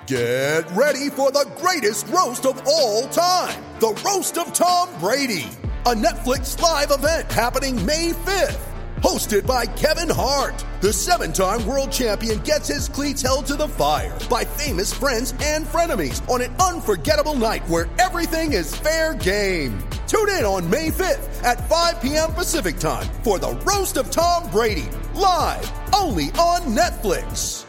Get ready for the greatest roast of all time, the Roast of Tom Brady, a Netflix live event happening May 5th. Hosted by Kevin Hart, the 7-time world champion gets his cleats held to the fire by famous friends and frenemies on an unforgettable night where everything is fair game. Tune in on May 5th at 5 p.m. Pacific time for the Roast of Tom Brady, live only on Netflix.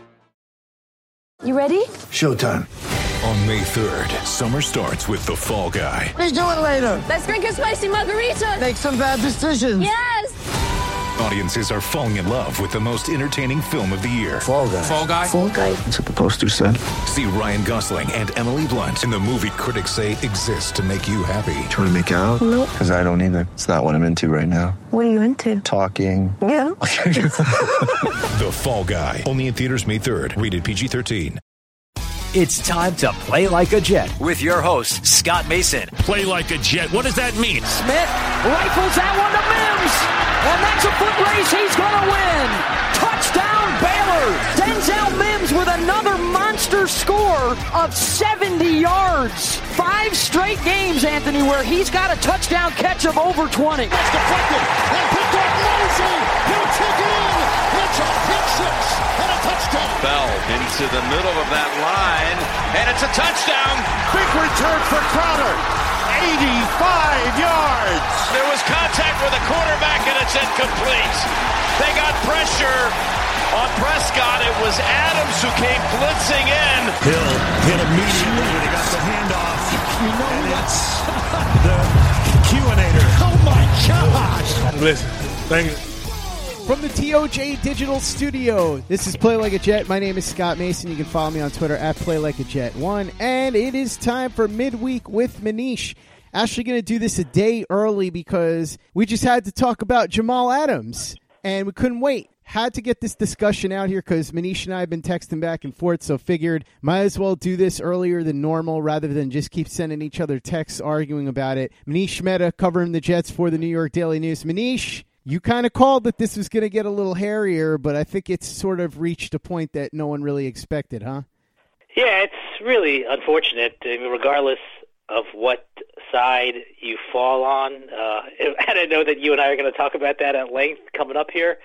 You ready? Showtime. On May 3rd, summer starts with The Fall Guy. Let's do it later. Let's drink a spicy margarita. Make some bad decisions. Yes. Audiences are falling in love with the most entertaining film of the year. Fall Guy. Fall Guy? Fall Guy. That's what the poster said. See Ryan Gosling and Emily Blunt in the movie critics say exists to make you happy. Trying to make it out? Nope. Because I don't either. It's not what I'm into right now. What are you into? Talking. Yeah. The Fall Guy. Only in theaters May 3rd. Rated PG-13. It's time to play like a Jet with your host, Scott Mason. Play like a Jet. What does that mean? Smith rifles that one to Mims. And that's a foot race he's going to win. Touchdown Baylor. Denzel Mims with another monster score of 70 yards. 5 straight games, Anthony, where he's got a touchdown catch of over 20. That's deflected and picked up Mosey. He'll take it in. It's a pick six and a touchdown. Bell into the middle of that line, and it's a touchdown. Big return for Crowder. 85 yards. There was contact with the quarterback, and it's incomplete. They got pressure on Prescott. It was Adams who came blitzing in. Hill hit immediately when he got the handoff. You know what's The Q-inator. Oh my gosh. Listen, thank you. From the TOJ Digital Studio, this is Play Like a Jet. My name is Scott Mason. You can follow me on Twitter at PlayLikeAJet1. And it is time for Midweek with Manish. Actually going to do this a day early because we just had to talk about Jamal Adams. And we couldn't wait. Had to get this discussion out here because Manish and I have been texting back and forth, so figured might as well do this earlier than normal rather than just keep sending each other texts arguing about it. Manish Mehta covering the Jets for the New York Daily News. Manish, you kind of called that this was going to get a little hairier, but I think it's sort of reached a point that no one really expected, huh? Yeah, it's really unfortunate, regardless of what side you fall on. And I know that you and I are going to talk about that at length coming up here.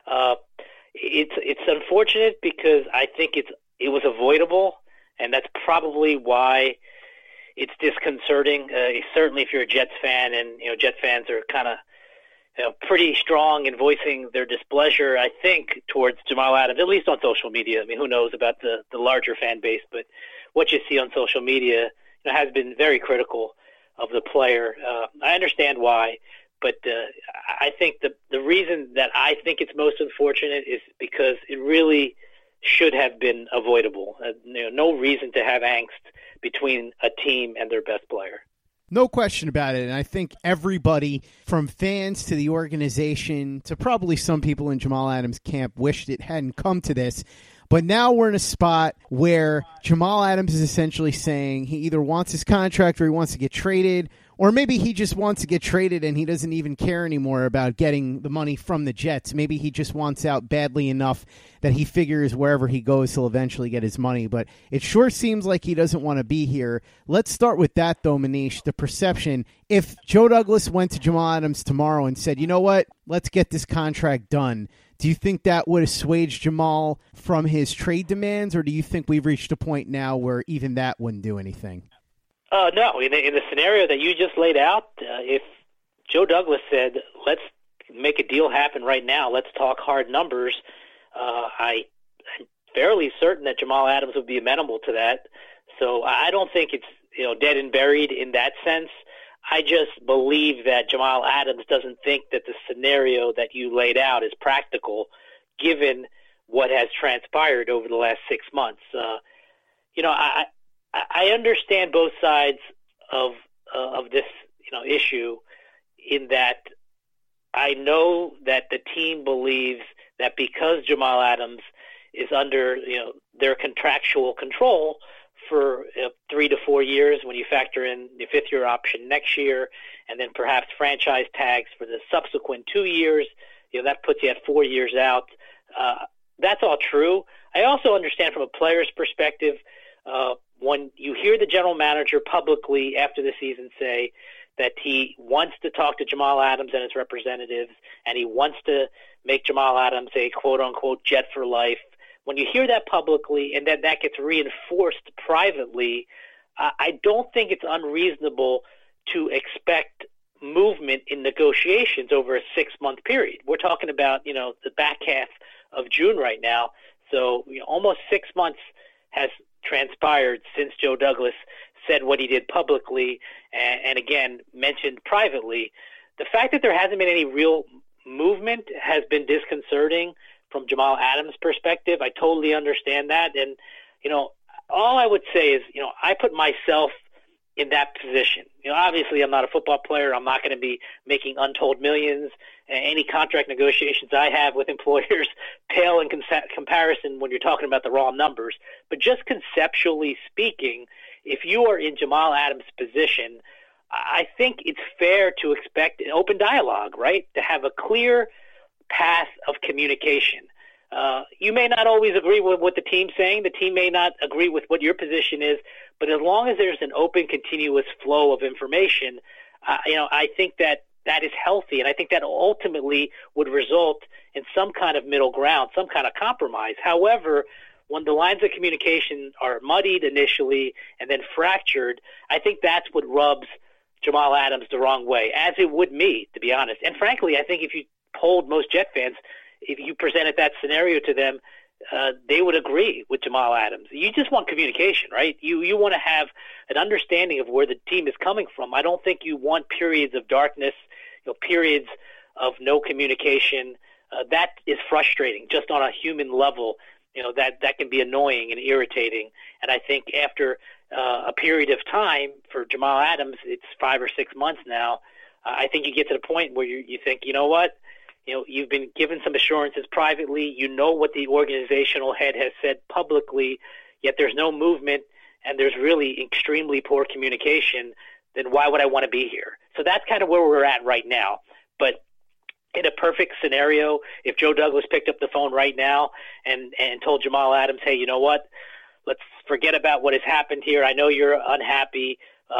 It's unfortunate because I think it was avoidable, and that's probably why it's disconcerting. Certainly, if you're a Jets fan, and Jets fans are kind of pretty strong in voicing their displeasure, I think, towards Jamal Adams, at least on social media. I mean, who knows about the larger fan base, but what you see on social media has been very critical of the player. I understand why, but I think the reason that I think it's most unfortunate is because it really should have been avoidable. No reason to have angst between a team and their best player. No question about it, and I think everybody, from fans to the organization to probably some people in Jamal Adams' camp, wished it hadn't come to this. But now we're in a spot where Jamal Adams is essentially saying he either wants his contract or he wants to get traded, or maybe he just wants to get traded and he doesn't even care anymore about getting the money from the Jets. Maybe he just wants out badly enough that he figures wherever he goes, he'll eventually get his money. But it sure seems like he doesn't want to be here. Let's start with that, though, Manish, the perception. If Joe Douglas went to Jamal Adams tomorrow and said, you know what, let's get this contract done, do you think that would assuage Jamal from his trade demands, or do you think we've reached a point now where even that wouldn't do anything? No. In the scenario that you just laid out, if Joe Douglas said, let's make a deal happen right now, let's talk hard numbers, I'm fairly certain that Jamal Adams would be amenable to that. So I don't think it's dead and buried in that sense. I just believe that Jamal Adams doesn't think that the scenario that you laid out is practical, given what has transpired over the last 6 months. I understand both sides of this issue, in that I know that the team believes that because Jamal Adams is under their contractual control for 3 to 4 years, when you factor in the 5th-year option next year, and then perhaps franchise tags for the subsequent 2 years, that puts you at 4 years out. That's all true. I also understand from a player's perspective, when you hear the general manager publicly after the season say that he wants to talk to Jamal Adams and his representatives, and he wants to make Jamal Adams a quote-unquote Jet for life, when you hear that publicly and then that gets reinforced privately, I don't think it's unreasonable to expect movement in negotiations over a 6-month period. We're talking about, the back half of June right now. So almost 6 months has transpired since Joe Douglas said what he did publicly and again mentioned privately. The fact that there hasn't been any real movement has been disconcerting from Jamal Adams' perspective. I totally understand that. And, all I would say is, I put myself in that position. Obviously I'm not a football player. I'm not going to be making untold millions. Any contract negotiations I have with employers pale in comparison when you're talking about the raw numbers. But just conceptually speaking, if you are in Jamal Adams' position, I think it's fair to expect an open dialogue, right? To have a clear path of communication. You may not always agree with what the team's saying. The team may not agree with what your position is. But as long as there's an open, continuous flow of information, I think that is healthy. And I think that ultimately would result in some kind of middle ground, some kind of compromise. However, when the lines of communication are muddied initially and then fractured, I think that's what rubs Jamal Adams the wrong way, as it would me, to be honest. And frankly, I think if you polled most Jet fans, if you presented that scenario to them, they would agree with Jamal Adams. You just want communication, right? You want to have an understanding of where the team is coming from. I don't think you want periods of darkness, periods of no communication. That is frustrating just on a human level. That can be annoying and irritating. And I think after a period of time for Jamal Adams, it's 5 or 6 months now, I think you get to the point where you think, you know what? You've been given some assurances privately. You know what the organizational head has said publicly, yet there's no movement and there's really extremely poor communication. Then why would I want to be here? So that's kind of where we're at right now. But in a perfect scenario, if Joe Douglas picked up the phone right now and told Jamal Adams, hey, you know what? Let's forget about what has happened here. I know you're unhappy.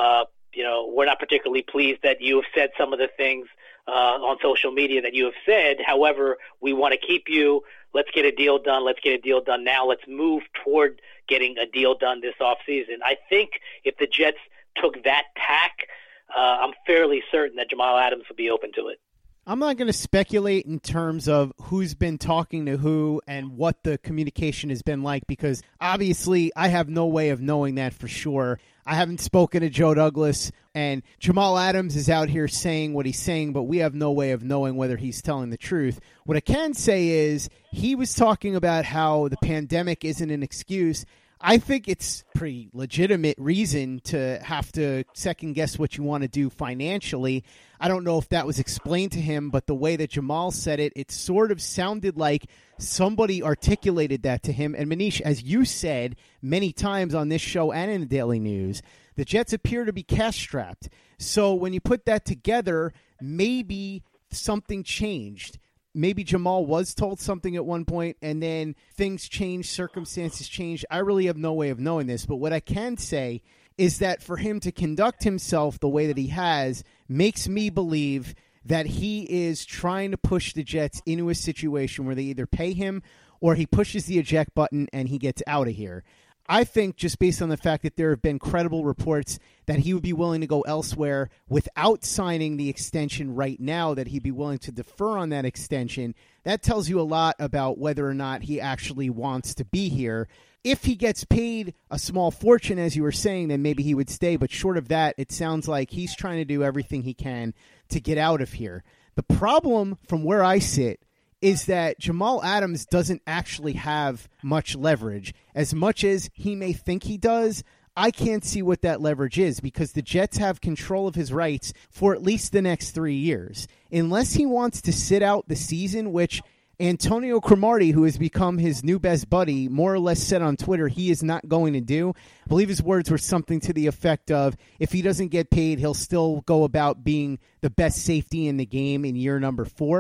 We're not particularly pleased that you have said some of the things on social media that you have said. However, we want to keep you. Let's get a deal done. Let's get a deal done now. Let's move toward getting a deal done this offseason. I think if the Jets took that tack, I'm fairly certain that Jamal Adams would be open to it. I'm not going to speculate in terms of who's been talking to who and what the communication has been like, because obviously I have no way of knowing that for sure. I haven't spoken to Joe Douglas, and Jamal Adams is out here saying what he's saying, but we have no way of knowing whether he's telling the truth. What I can say is he was talking about how the pandemic isn't an excuse. I think it's pretty legitimate reason to have to second guess what you want to do financially. I don't know if that was explained to him, but the way that Jamal said it, it sort of sounded like somebody articulated that to him. And Manish, as you said many times on this show and in the Daily News, the Jets appear to be cash-strapped. So when you put that together, maybe something changed. Maybe Jamal was told something at one point and then things changed, circumstances changed. I really have no way of knowing this, but what I can say is that for him to conduct himself the way that he has makes me believe that he is trying to push the Jets into a situation where they either pay him or he pushes the eject button and he gets out of here. I think just based on the fact that there have been credible reports that he would be willing to go elsewhere without signing the extension right now, that he'd be willing to defer on that extension, that tells you a lot about whether or not he actually wants to be here. If he gets paid a small fortune, as you were saying, then maybe he would stay. But short of that, it sounds like he's trying to do everything he can to get out of here. The problem from where I sit is that Jamal Adams doesn't actually have much leverage. As much as he may think he does, I can't see what that leverage is because the Jets have control of his rights for at least the next 3 years. Unless he wants to sit out the season, which Antonio Cromartie, who has become his new best buddy, more or less said on Twitter he is not going to do. I believe his words were something to the effect of, if he doesn't get paid, he'll still go about being the best safety in the game in year number 4.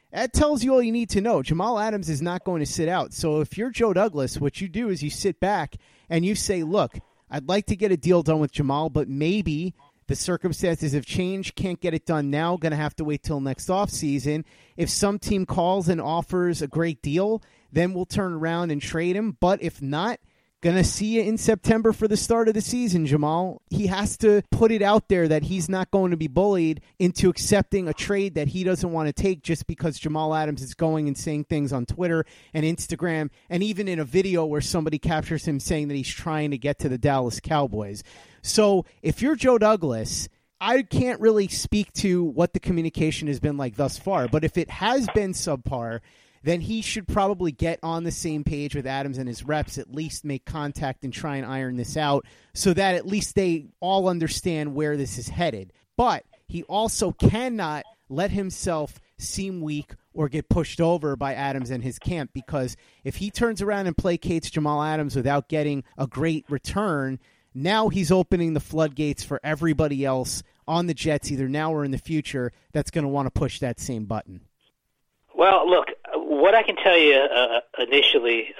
that tells you all you need to know. Jamal Adams is not going to sit out. So if you're Joe Douglas, what you do is you sit back and you say, look, I'd like to get a deal done with Jamal, but maybe the circumstances have changed, can't get it done now, going to have to wait till next offseason. If some team calls and offers a great deal, then we'll turn around and trade him. But if not, going to see you in September for the start of the season, Jamal. He has to put it out there that he's not going to be bullied into accepting a trade that he doesn't want to take just because Jamal Adams is going and saying things on Twitter and Instagram and even in a video where somebody captures him saying that he's trying to get to the Dallas Cowboys. So if you're Joe Douglas, I can't really speak to what the communication has been like thus far, but if it has been subpar, then he should probably get on the same page with Adams and his reps, at least make contact and try and iron this out so that at least they all understand where this is headed. But he also cannot let himself seem weak or get pushed over by Adams and his camp, because if he turns around and placates Jamal Adams without getting a great return, now he's opening the floodgates for everybody else on the Jets, either now or in the future, that's going to want to push that same button. Well, look, what I can tell you initially,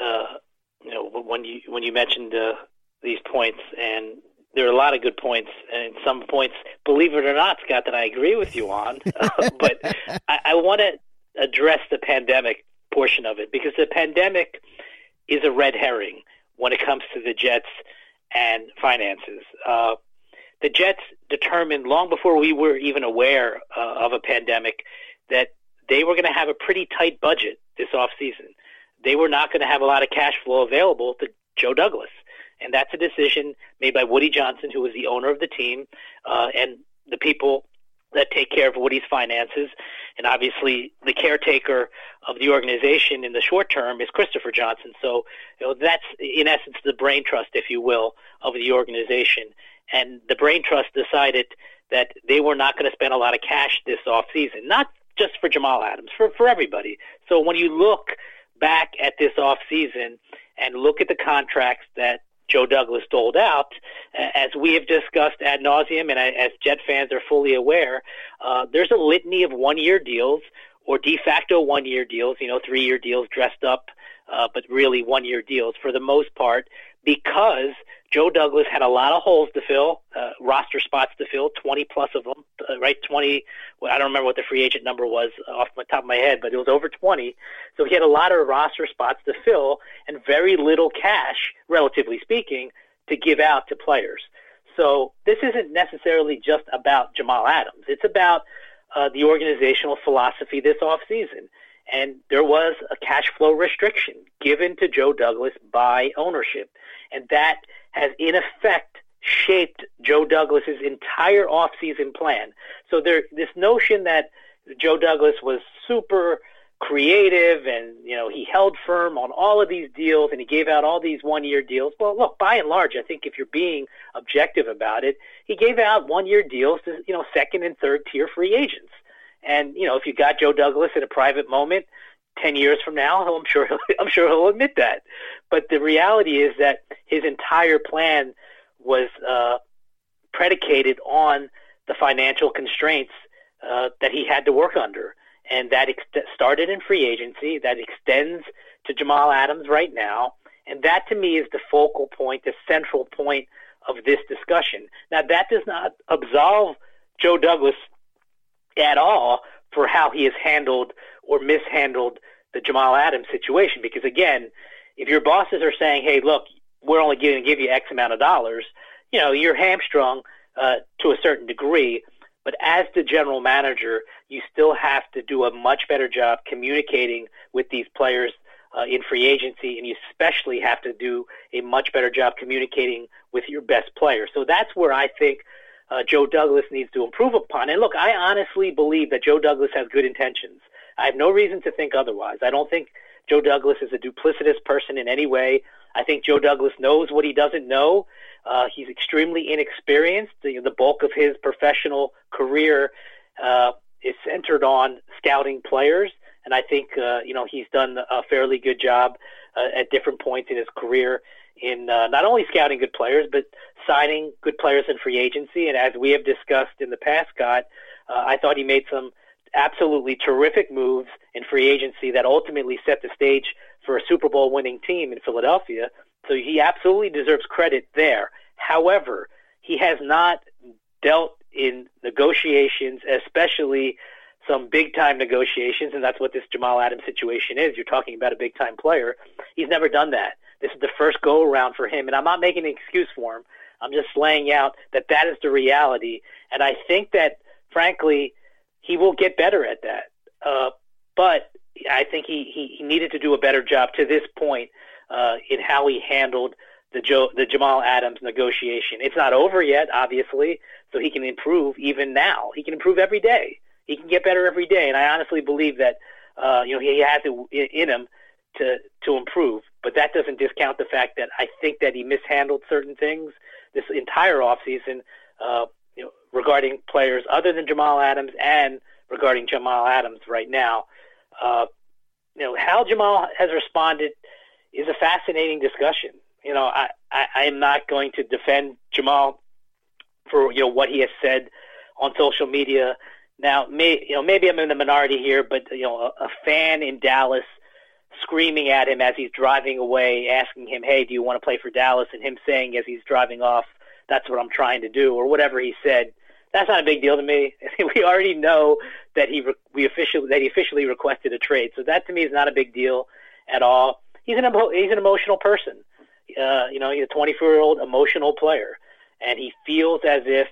when you mentioned these points, and there are a lot of good points, and some points, believe it or not, Scott, that I agree with you on. But I want to address the pandemic portion of it, because the pandemic is a red herring when it comes to the Jets and finances. The Jets determined long before we were even aware of a pandemic that they were going to have a pretty tight budget this offseason. They were not going to have a lot of cash flow available to Joe Douglas. And that's a decision made by Woody Johnson, who was the owner of the team, and the people that take care of Woody's finances. And obviously the caretaker of the organization in the short term is Christopher Johnson. So that's, in essence, the brain trust, if you will, of the organization. And the brain trust decided that they were not going to spend a lot of cash this offseason, not just for Jamal Adams, for everybody. So when you look back at this offseason and look at the contracts that Joe Douglas doled out, as we have discussed ad nauseum, and as Jet fans are fully aware, there's a litany of one-year deals or de facto one-year deals, 3-year deals dressed up, but really one-year deals for the most part, because Joe Douglas had a lot of holes to fill, roster spots to fill, 20-plus of them, right? 20, well, I don't remember what the free agent number was off the top of my head, but it was over 20. So he had a lot of roster spots to fill and very little cash, relatively speaking, to give out to players. So this isn't necessarily just about Jamal Adams. It's about the organizational philosophy this offseason. And there was a cash flow restriction given to Joe Douglas by ownership. And that has, in effect, shaped Joe Douglas's entire offseason plan. So this notion that Joe Douglas was super creative and, he held firm on all of these deals and he gave out all these one-year deals. Well, look, by and large, I think if you're being objective about it, he gave out one-year deals to, second and third tier free agents. And, if you got Joe Douglas at a private moment 10 years from now, I'm sure he'll admit that. But the reality is that his entire plan was predicated on the financial constraints that he had to work under. And that started in free agency, that extends to Jamal Adams right now. And that, to me, is the focal point, the central point of this discussion. Now, that does not absolve Joe Douglas at all for how he has handled or mishandled the Jamal Adams situation. Because, again, if your bosses are saying, hey, look, we're only going to give you X amount of dollars, you're hamstrung to a certain degree. But as the general manager, you still have to do a much better job communicating with these players in free agency, and you especially have to do a much better job communicating with your best players. So that's where I think Joe Douglas needs to improve upon. And look, I honestly believe that Joe Douglas has good intentions. I have no reason to think otherwise. I don't think Joe Douglas is a duplicitous person in any way. I think Joe Douglas knows what he doesn't know. He's extremely inexperienced. The bulk of his professional career is centered on scouting players. And I think, he's done a fairly good job at different points in his career in not only scouting good players, but signing good players in free agency. And as we have discussed in the past, Scott, I thought he made some absolutely terrific moves in free agency that ultimately set the stage for a Super Bowl winning team in Philadelphia. So he absolutely deserves credit there. However, he has not dealt in negotiations, especially some big-time negotiations, and that's what this Jamal Adams situation is. You're talking about a big-time player. He's never done that. This is the first go-around for him, and I'm not making an excuse for him. I'm just laying out that is the reality, and I think that, frankly, he will get better at that. But I think he needed to do a better job to this point in how he handled the Jamal Adams negotiation. It's not over yet, obviously, so he can improve even now. He can improve every day. He can get better every day, and I honestly believe that he has it in him to improve. But that doesn't discount the fact that I think that he mishandled certain things this entire offseason regarding players other than Jamal Adams and regarding Jamal Adams right now. How Jamal has responded is a fascinating discussion. I am not going to defend Jamal for what he has said on social media. Now, maybe I'm in the minority here, but a fan in Dallas screaming at him as he's driving away, asking him, "Hey, do you want to play for Dallas?" and him saying as he's driving off, "That's what I'm trying to do," or whatever he said. That's not a big deal to me. We already know that he officially requested a trade, so that to me is not a big deal at all. He's an emotional person. He's a 24-year-old emotional player, and he feels as if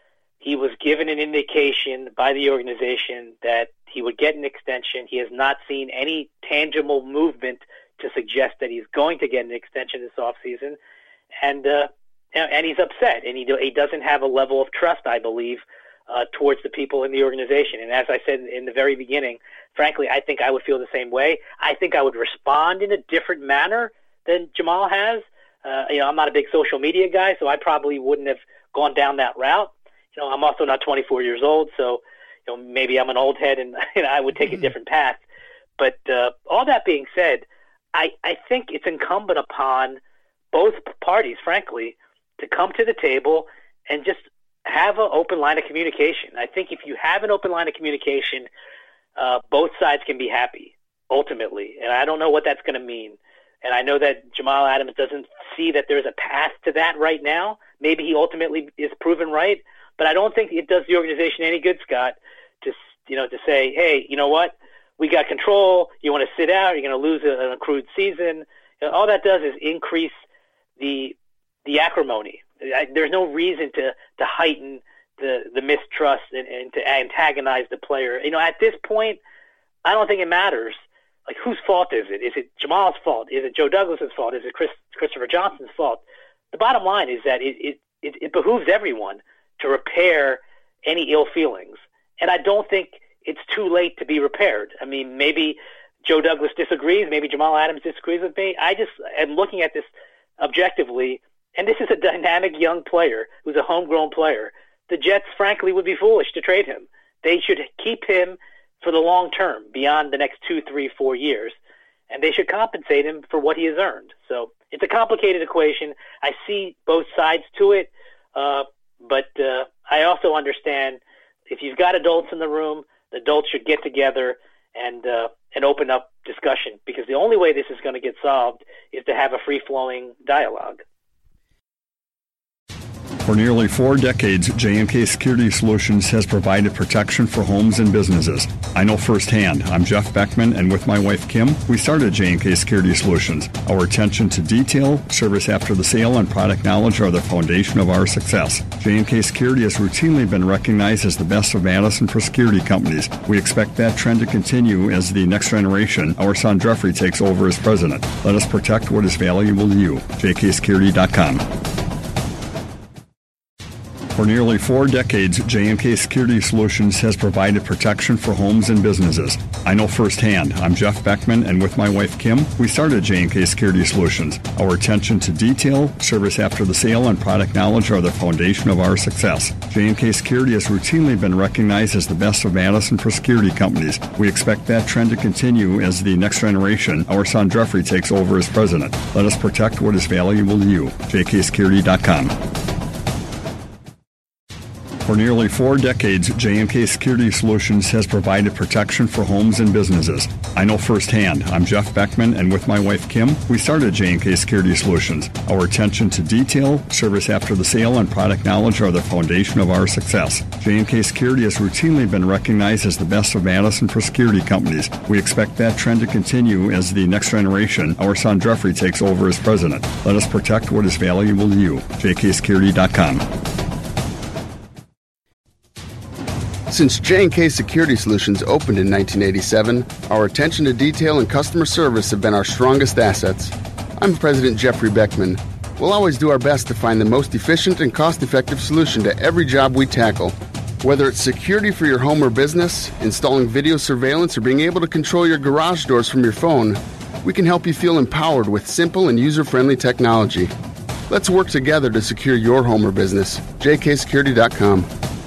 he was given an indication by the organization that he would get an extension. He has not seen any tangible movement to suggest that he's going to get an extension this offseason, and he's upset, and he doesn't have a level of trust, I believe, towards the people in the organization. And as I said in the very beginning, frankly, I think I would feel the same way. I think I would respond in a different manner than Jamal has. I'm not a big social media guy, so I probably wouldn't have gone down that route. I'm also not 24 years old, so maybe I'm an old head and I would take a different path. But all that being said, I think it's incumbent upon both parties, frankly, to come to the table and just have an open line of communication. I think if you have an open line of communication, both sides can be happy, ultimately. And I don't know what that's going to mean. And I know that Jamal Adams doesn't see that there's a path to that right now. Maybe he ultimately is proven right. But I don't think it does the organization any good, Scott, to say, hey, you know what? We got control. You want to sit out? You're going to lose an accrued season. All that does is increase the acrimony. There's no reason to heighten the mistrust and to antagonize the player. At this point, I don't think it matters. Like, whose fault is it? Is it Jamal's fault? Is it Joe Douglas's fault? Is it Christopher Johnson's fault? The bottom line is that it behooves everyone to repair any ill feelings. And I don't think it's too late to be repaired. I mean, maybe Joe Douglas disagrees. Maybe Jamal Adams disagrees with me. I just am looking at this objectively, and this is a dynamic young player who's a homegrown player. The Jets, frankly, would be foolish to trade him. They should keep him for the long term, beyond the next 2, 3, 4 years, and they should compensate him for what he has earned. So it's a complicated equation. I see both sides to it, but I also understand if you've got adults in the room, the adults should get together and open up discussion, because the only way this is going to get solved is to have a free-flowing dialogue. For nearly 4 decades, J&K Security Solutions has provided protection for homes and businesses. I know firsthand. I'm Jeff Beckman, and with my wife, Kim, we started J&K Security Solutions. Our attention to detail, service after the sale, and product knowledge are the foundation of our success. J&K Security has routinely been recognized as the best of Madison for security companies. We expect that trend to continue as the next generation, our son Jeffrey, takes over as president. Let us protect what is valuable to you. JKSecurity.com. For nearly 4 decades, J&K Security Solutions has provided protection for homes and businesses. I know firsthand. I'm Jeff Beckman, and with my wife, Kim, we started J&K Security Solutions. Our attention to detail, service after the sale, and product knowledge are the foundation of our success. J&K Security has routinely been recognized as the best of Madison for security companies. We expect that trend to continue as the next generation, our son Jeffrey, takes over as president. Let us protect what is valuable to you. JKSecurity.com. For nearly 4 decades, J&K Security Solutions has provided protection for homes and businesses. I know firsthand. I'm Jeff Beckman, and with my wife Kim, we started J&K Security Solutions. Our attention to detail, service after the sale, and product knowledge are the foundation of our success. J&K Security has routinely been recognized as the best of Madison for security companies. We expect that trend to continue as the next generation, our son Jeffrey, takes over as president. Let us protect what is valuable to you. JKSecurity.com. Since J&K Security Solutions opened in 1987, our attention to detail and customer service have been our strongest assets. I'm President Jeffrey Beckman. We'll always do our best to find the most efficient and cost-effective solution to every job we tackle. Whether it's security for your home or business, installing video surveillance, or being able to control your garage doors from your phone, we can help you feel empowered with simple and user-friendly technology. Let's work together to secure your home or business. JKSecurity.com.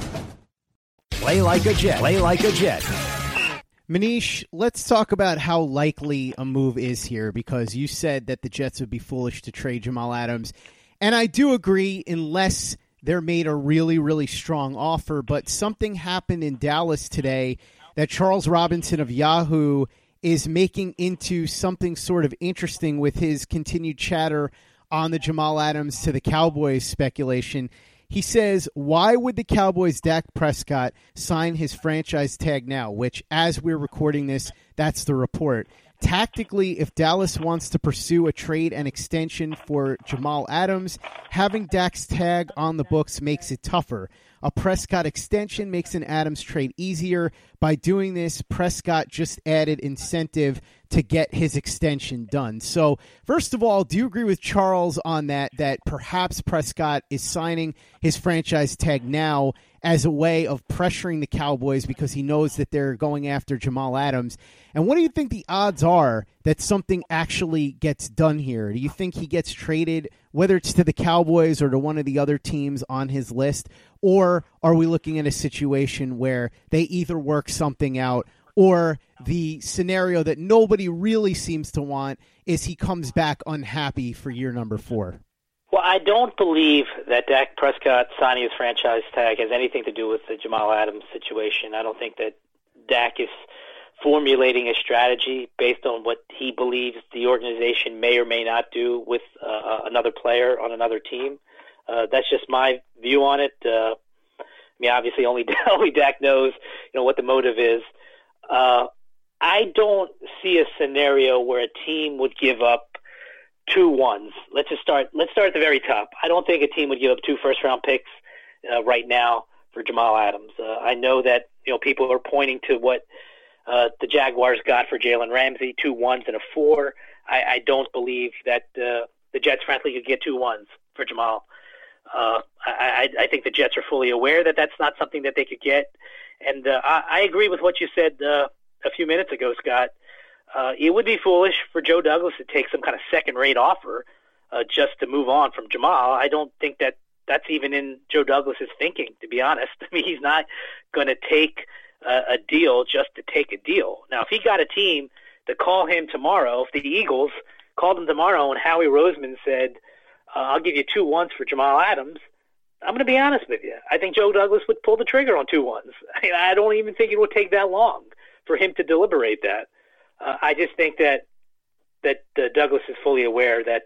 Play like a Jet. Play like a Jet. Manish, let's talk about how likely a move is here, because you said that the Jets would be foolish to trade Jamal Adams. And I do agree, unless they're made a really, really strong offer. But something happened in Dallas today that Charles Robinson of Yahoo is making into something sort of interesting with his continued chatter on the Jamal Adams to the Cowboys speculation. He says, why would the Cowboys' Dak Prescott sign his franchise tag now? Which, as we're recording this, that's the report. Tactically, if Dallas wants to pursue a trade and extension for Jamal Adams, having Dak's tag on the books makes it tougher. A Prescott extension makes an Adams trade easier. By doing this, Prescott just added incentive to get his extension done. So, first of all, do you agree with Charles on that perhaps Prescott is signing his franchise tag now as a way of pressuring the Cowboys because he knows that they're going after Jamal Adams? And what do you think the odds are that something actually gets done here? Do you think he gets traded, whether it's to the Cowboys or to one of the other teams on his list? Or are we looking at a situation where they either work something out, or the scenario that nobody really seems to want is he comes back unhappy for year number 4? Well, I don't believe that Dak Prescott signing his franchise tag has anything to do with the Jamal Adams situation. I don't think that Dak is formulating a strategy based on what he believes the organization may or may not do with another player on another team. That's just my view on it. I mean, obviously, only Dak knows, what the motive is. I don't see a scenario where a team would give up 2 ones. Let's start at the very top. I don't think a team would give up 2 first-round picks right now for Jamal Adams. I know that people are pointing to what the Jaguars got for Jalen Ramsey, 2 ones and a 4. I don't believe that the Jets, frankly, could get 2 ones for Jamal. I think the Jets are fully aware that that's not something that they could get. And I agree with what you said a few minutes ago, Scott. It would be foolish for Joe Douglas to take some kind of second-rate offer just to move on from Jamal. I don't think that that's even in Joe Douglas's thinking, to be honest. I mean, he's not going to take a deal just to take a deal. Now, if he got a team to call him tomorrow, if the Eagles called him tomorrow and Howie Roseman said, I'll give you 2 ones for Jamal Adams, I'm going to be honest with you. I think Joe Douglas would pull the trigger on 2 ones. I don't even think it would take that long for him to deliberate that. I just think that Douglas is fully aware that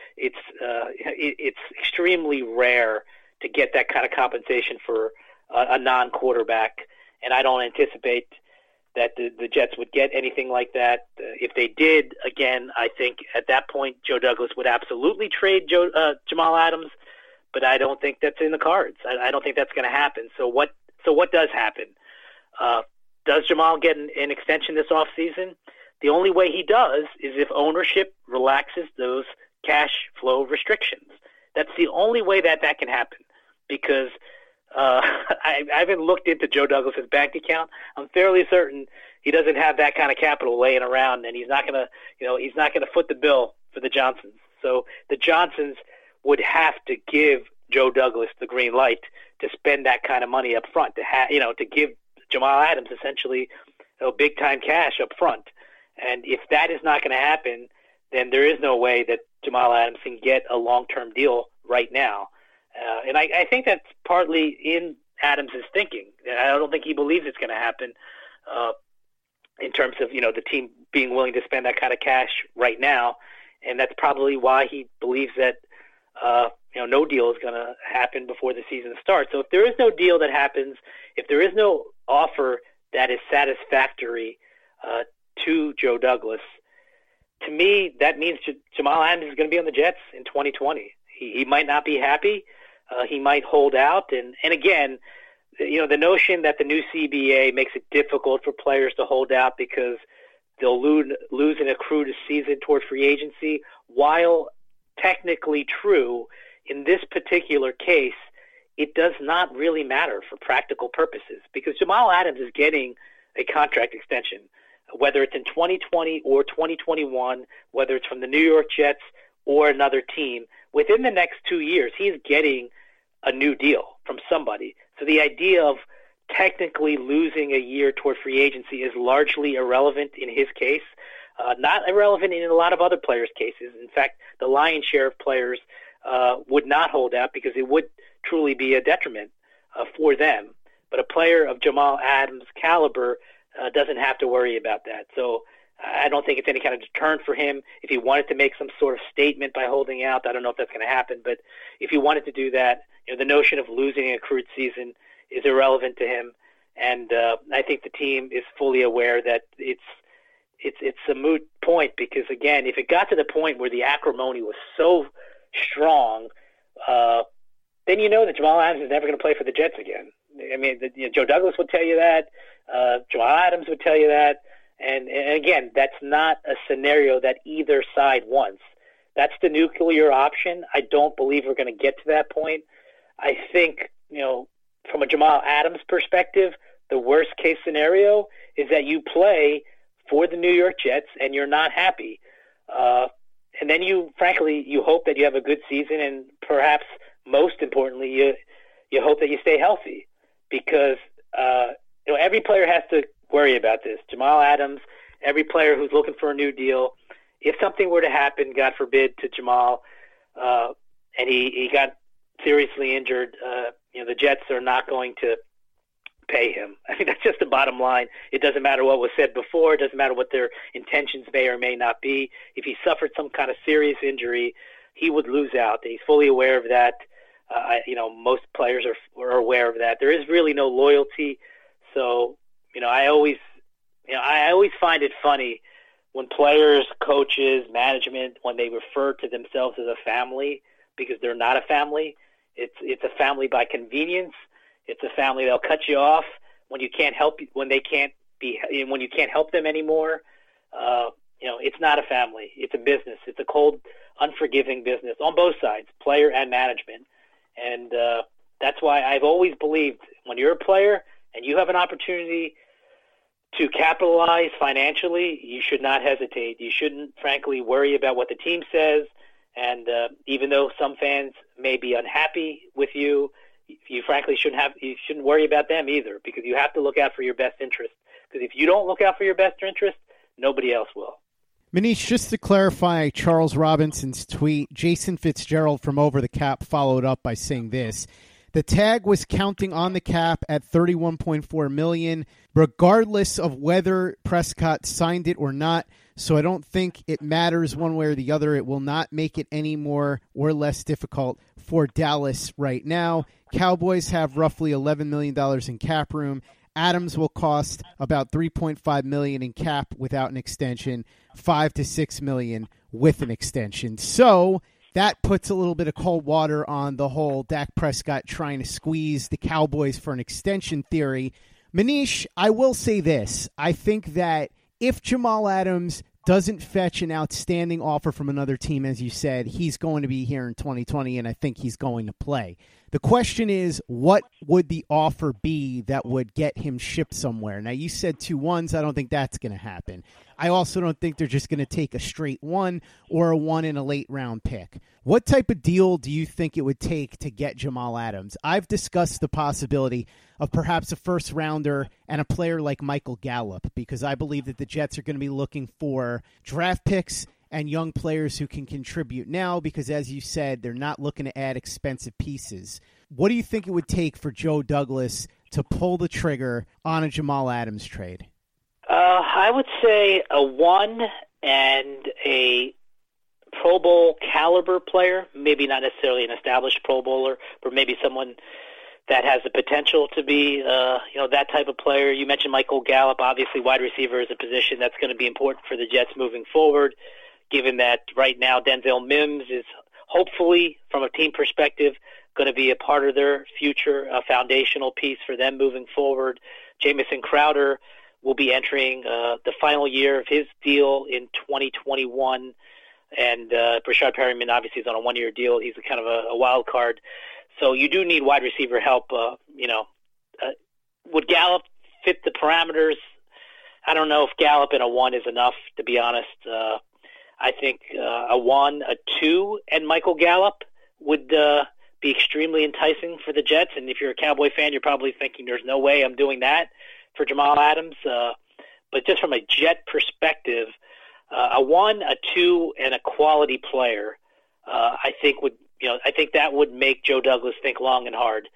it's extremely rare to get that kind of compensation for a non-quarterback, and I don't anticipate that the Jets would get anything like that. If they did, again, I think at that point Joe Douglas would absolutely trade Jamal Adams, but I don't think that's in the cards. I don't think that's going to happen. So what does happen? Does Jamal get an extension this offseason? The only way he does is if ownership relaxes those cash flow restrictions. That's the only way that can happen, because I haven't looked into Joe Douglas's bank account. I'm fairly certain he doesn't have that kind of capital laying around, and he's not going to foot the bill for the Johnsons. So the Johnsons would have to give Joe Douglas the green light to spend that kind of money up front, to give Jamal Adams essentially big time cash up front. And if that is not going to happen, then there is no way that Jamal Adams can get a long-term deal right now. And I think that's partly in Adams is thinking. I don't think he believes it's going to happen in terms of, the team being willing to spend that kind of cash right now. And that's probably why he believes that, no deal is going to happen before the season starts. So if there is no deal that happens, if there is no offer that is satisfactory to Joe Douglas, to me, that means Jamal Adams is going to be on the Jets in 2020. He might not be happy. He might hold out. And again, the notion that the new CBA makes it difficult for players to hold out because they'll lose an accrued season toward free agency, while technically true, in this particular case, it does not really matter for practical purposes because Jamal Adams is getting a contract extension, whether it's in 2020 or 2021, whether it's from the New York Jets or another team. Within the next 2 years, he's getting a new deal from somebody. So the idea of technically losing a year toward free agency is largely irrelevant in his case, not irrelevant in a lot of other players' cases. In fact, the lion's share of players would not hold out because it would truly be a detriment for them. But a player of Jamal Adams' caliber doesn't have to worry about that. So I don't think it's any kind of deterrent for him. If he wanted to make some sort of statement by holding out, I don't know if that's going to happen. But if he wanted to do that, the notion of losing an accrued season is irrelevant to him. And I think the team is fully aware that it's a moot point because, again, if it got to the point where the acrimony was so strong, then that Jamal Adams is never going to play for the Jets again. I mean, Joe Douglas would tell you that. Jamal Adams would tell you that. And again, that's not a scenario that either side wants. That's the nuclear option. I don't believe we're going to get to that point. I think, from a Jamal Adams perspective, the worst case scenario is that you play for the New York Jets and you're not happy. And then you hope that you have a good season, and perhaps most importantly, you hope that you stay healthy because, every player has to worry about this. Jamal Adams, every player who's looking for a new deal, if something were to happen, God forbid, to Jamal, and he got seriously injured, the Jets are not going to pay him. I think that's just the bottom line. It doesn't matter what was said before. It doesn't matter what their intentions may or may not be. If he suffered some kind of serious injury, he would lose out. He's fully aware of that. Most players are aware of that. There is really no loyalty. So, I always find it funny when players, coaches, management, when they refer to themselves as a family, because they're not a family. It's a family by convenience. It's a family that'll cut you off when you can't help when you can't help them anymore. It's not a family. It's a business. It's a cold, unforgiving business on both sides, player and management. And that's why I've always believed when you're a player and you have an opportunity to capitalize financially, you should not hesitate. You shouldn't, frankly, worry about what the team says. And even though some fans may be unhappy with you, you frankly shouldn't worry about them either, because you have to look out for your best interest. Because if you don't look out for your best interest, nobody else will. Manish, just to clarify Charles Robinson's tweet, Jason Fitzgerald from Over the Cap followed up by saying this: the tag was counting on the cap at $31.4 million, regardless of whether Prescott signed it or not. So I don't think it matters one way or the other. It will not make it any more or less difficult for Dallas right now. Cowboys have roughly $11 million in cap room. Adams will cost about $3.5 million in cap without an extension, $5 to $6 million with an extension. So that puts a little bit of cold water on the whole Dak Prescott trying to squeeze the Cowboys for an extension theory. Manish, I will say this. I think that if Jamal Adams doesn't fetch an outstanding offer from another team, as you said, he's going to be here in 2020, and I think he's going to play. The question is, what would the offer be that would get him shipped somewhere? Now, you said 2-1s. I don't think that's going to happen. I also don't think they're just going to take a straight 1 or a 1 in a late-round pick. What type of deal do you think it would take to get Jamal Adams? I've discussed the possibility of perhaps a first-rounder and a player like Michael Gallup, because I believe that the Jets are going to be looking for draft picks and young players who can contribute now because, as you said, they're not looking to add expensive pieces. What do you think it would take for Joe Douglas to pull the trigger on a Jamal Adams trade? I would say a 1 and a Pro Bowl caliber player, maybe not necessarily an established Pro Bowler, but maybe someone that has the potential to be, that type of player. You mentioned Michael Gallup. Obviously, wide receiver is a position that's going to be important for the Jets moving forward, given that right now Denzel Mims is hopefully, from a team perspective, going to be a part of their future, a foundational piece for them moving forward. Jamison Crowder will be entering the final year of his deal in 2021. And Brashard Perryman obviously is on a 1-year deal. He's kind of a wild card. So you do need wide receiver help. Would Gallup fit the parameters? I don't know if Gallup in a 1 is enough, to be honest. I think a 1, a 2, and Michael Gallup would be extremely enticing for the Jets. And if you're a Cowboy fan, you're probably thinking there's no way I'm doing that for Jamal Adams. But just from a Jet perspective, a 1, a 2, and a quality player, I think that would make Joe Douglas think long and hard.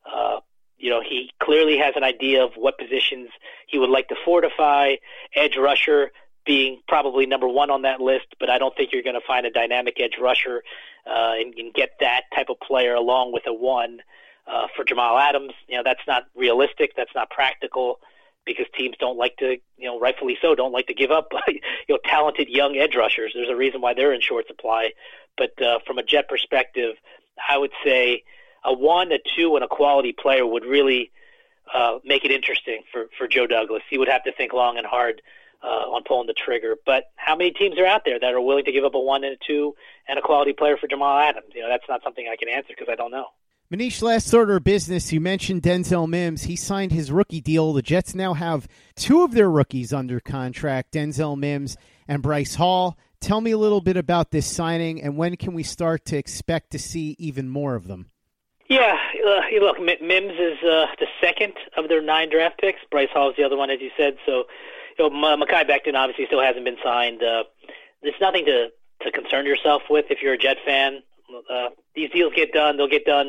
He clearly has an idea of what positions he would like to fortify. Edge rusher being probably number 1 on that list, but I don't think you're going to find a dynamic edge rusher and get that type of player along with a 1 for Jamal Adams. That's not realistic. That's not practical, because teams don't like to, rightfully so, don't like to give up, talented young edge rushers. There's a reason why they're in short supply. But from a Jet perspective, I would say a 1, a 2, and a quality player would really make it interesting for Joe Douglas. He would have to think long and hard on pulling the trigger. But how many teams are out there that are willing to give up a 1 and a 2 and a quality player for Jamal Adams? That's not something I can answer because I don't know. Manish, last order of business, you mentioned Denzel Mims. He signed his rookie deal. The Jets now have 2 of their rookies under contract, Denzel Mims and Bryce Hall. Tell me a little bit about this signing, and when can we start to expect to see even more of them? Yeah, look, Mims is the second of their 9 draft picks. Bryce Hall is the other one, as you said. So, Mekhi Becton obviously still hasn't been signed. There's nothing to concern yourself with if you're a Jet fan. These deals get done. They'll get done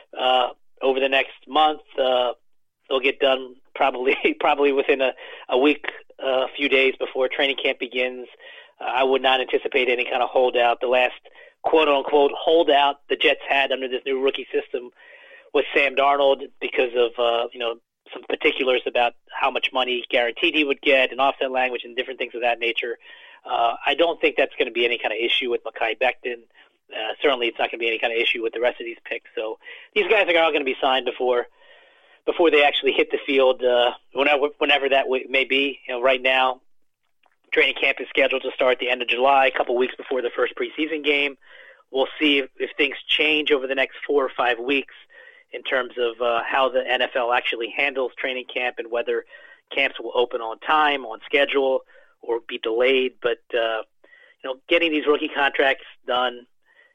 over the next month. They'll get done probably within a week, a few days before training camp begins. I would not anticipate any kind of holdout. The last quote-unquote holdout the Jets had under this new rookie system was Sam Darnold because of some particulars about how much money guaranteed he would get and offset language and different things of that nature. I don't think that's going to be any kind of issue with Mekhi Becton. Certainly it's not going to be any kind of issue with the rest of these picks. So these guys are all going to be signed before they actually hit the field, whenever that may be. Right now, training camp is scheduled to start at the end of July, a couple weeks before the first preseason game. We'll see if things change over the next 4 or 5 weeks in terms of how the NFL actually handles training camp and whether camps will open on time, on schedule, or be delayed. But getting these rookie contracts done,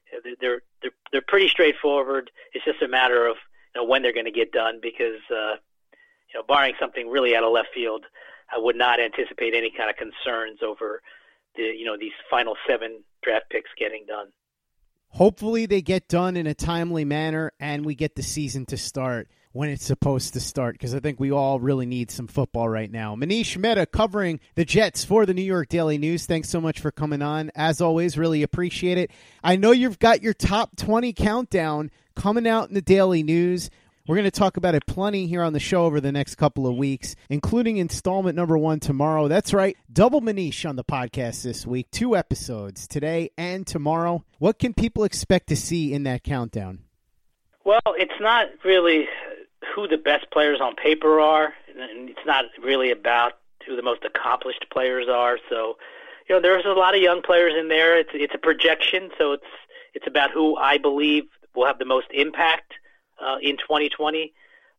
they're pretty straightforward. It's just a matter of when they're going to get done, because barring something really out of left field, I would not anticipate any kind of concerns over these final 7 draft picks getting done. Hopefully they get done in a timely manner and we get the season to start when it's supposed to start, because I think we all really need some football right now. Manish Mehta covering the Jets for the New York Daily News. Thanks so much for coming on. As always, really appreciate it. I know you've got your top 20 countdown coming out in the Daily News. We're going to talk about it plenty here on the show over the next couple of weeks, including installment number 1 tomorrow. That's right, double Manish on the podcast this week. 2 episodes, today and tomorrow. What can people expect to see in that countdown? Well, it's not really who the best players on paper are, and it's not really about who the most accomplished players are. So, there's a lot of young players in there. It's a projection, so it's about who I believe will have the most impact in 2020.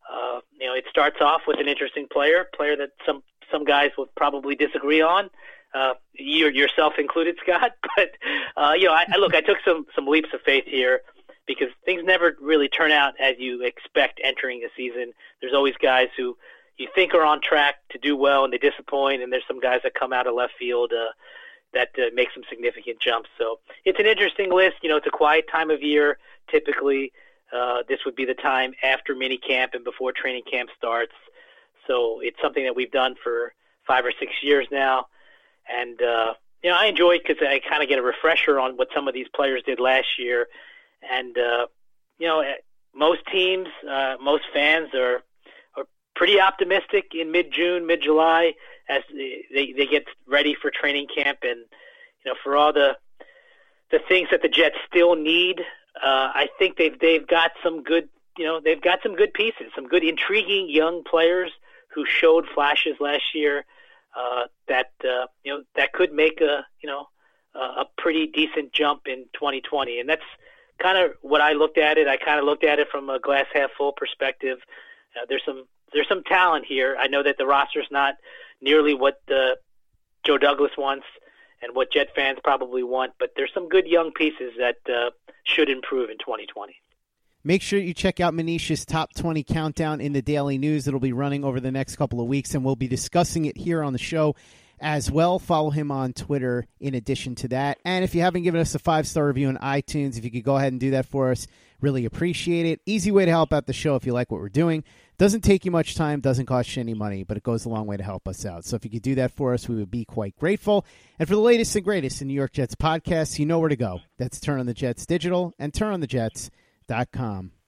It starts off with an interesting player that some guys will probably disagree on, yourself included, Scott. But I took some leaps of faith here, because things never really turn out as you expect entering a season. There's always guys who you think are on track to do well and they disappoint, and there's some guys that come out of left field. make some significant jumps. So it's an interesting list. It's a quiet time of year. Typically, this would be the time after mini camp and before training camp starts. So it's something that we've done for 5 or 6 years now. And, I enjoy it because I kind of get a refresher on what some of these players did last year. And, most teams, most fans are pretty optimistic in mid-June, mid-July as they get ready for training camp. And, for all the things that the Jets still need, I think they've got some good, they've got some good pieces, some good intriguing young players who showed flashes last year that could make a pretty decent jump in 2020. And that's kind of what I looked at it. I kind of looked at it from a glass half full perspective. There's some talent here. I know that the roster's not nearly what Joe Douglas wants and what Jet fans probably want, but there's some good young pieces that should improve in 2020. Make sure you check out Manish's Top 20 Countdown in the Daily News. It'll be running over the next couple of weeks, and we'll be discussing it here on the show as well. Follow him on Twitter in addition to that. And if you haven't given us a 5-star review on iTunes, if you could go ahead and do that for us, really appreciate it. Easy way to help out the show if you like what we're doing. Doesn't take you much time, doesn't cost you any money, but it goes a long way to help us out. So if you could do that for us, we would be quite grateful. And for the latest and greatest in New York Jets podcasts, you know where to go. That's Turn on the Jets Digital and turnonthejets.com.